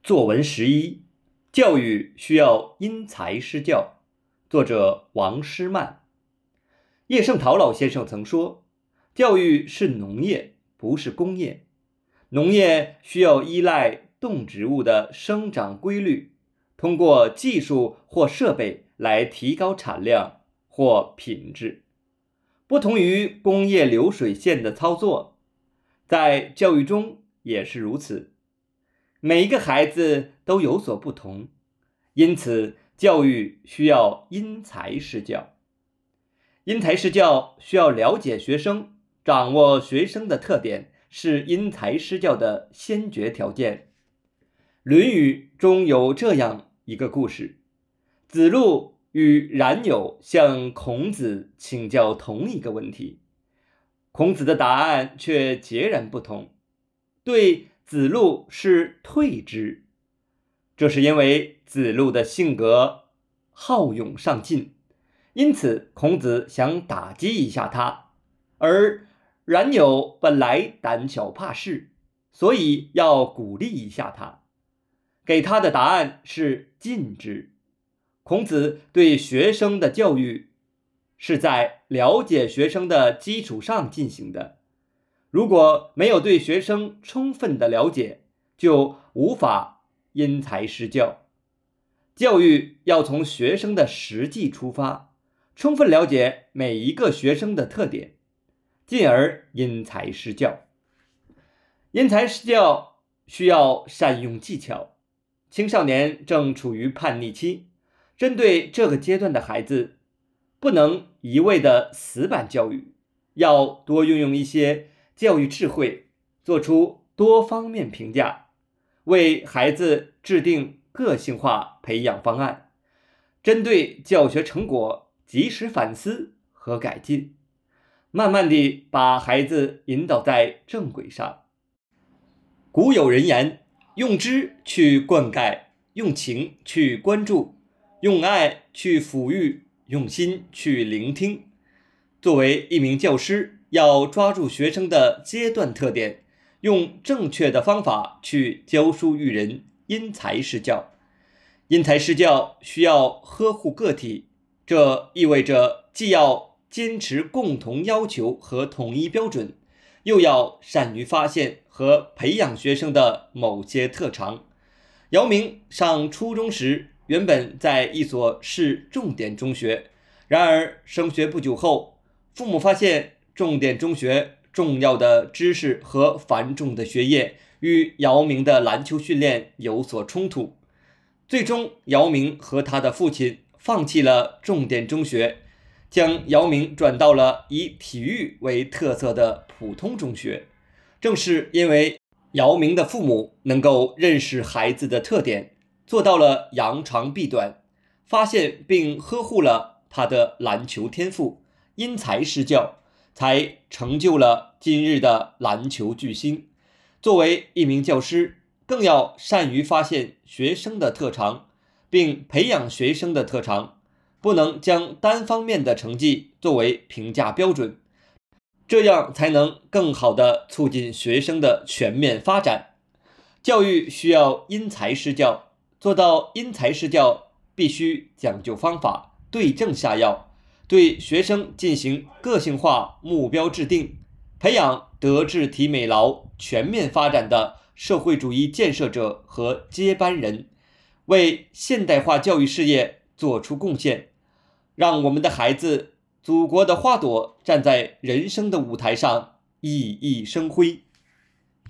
作文11，教育需要因材施教。作者王诗曼。叶圣陶老先生曾说，教育是农业，不是工业。农业需要依赖动植物的生长规律，通过技术或设备来提高产量或品质。不同于工业流水线的操作，在教育中也是如此。每一个孩子都有所不同，因此教育需要因材施教。因材施教需要了解学生，掌握学生的特点，是因材施教的先决条件。论语中有这样一个故事：子路与冉有向孔子请教同一个问题，孔子的答案却截然不同。对子路是退之，这是因为子路的性格好勇上进，因此孔子想打击一下他，而冉有本来胆小怕事，所以要鼓励一下他。给他的答案是进之。孔子对学生的教育是在了解学生的基础上进行的，如果没有对学生充分的了解，就无法因材施教。教育要从学生的实际出发，充分了解每一个学生的特点，进而因材施教。因材施教需要善用技巧。青少年正处于叛逆期，针对这个阶段的孩子，不能一味的死板教育，要多运用一些教育智慧，做出多方面评价，为孩子制定个性化培养方案，针对教学成果及时反思和改进，慢慢地把孩子引导在正轨上。古有人言，用知去灌溉，用情去关注，用爱去抚育，用心去聆听。作为一名教师，要抓住学生的阶段特点，用正确的方法去教书育人，因材施教。因材施教需要呵护个体，这意味着既要坚持共同要求和统一标准，又要善于发现和培养学生的某些特长。姚明上初中时，原本在一所市重点中学，然而升学不久后，父母发现重点中学重要的知识和繁重的学业与姚明的篮球训练有所冲突。最终，姚明和他的父亲放弃了重点中学，将姚明转到了以体育为特色的普通中学。正是因为姚明的父母能够认识孩子的特点，做到了扬长避短，发现并呵护了他的篮球天赋，因材施教，才成就了今日的篮球巨星。作为一名教师，更要善于发现学生的特长，并培养学生的特长，不能将单方面的成绩作为评价标准，这样才能更好地促进学生的全面发展。教育需要因材施教，做到因材施教，必须讲究方法，对症下药，对学生进行个性化目标制定，培养德智体美劳全面发展的社会主义建设者和接班人，为现代化教育事业做出贡献，让我们的孩子，祖国的花朵，站在人生的舞台上熠熠生辉。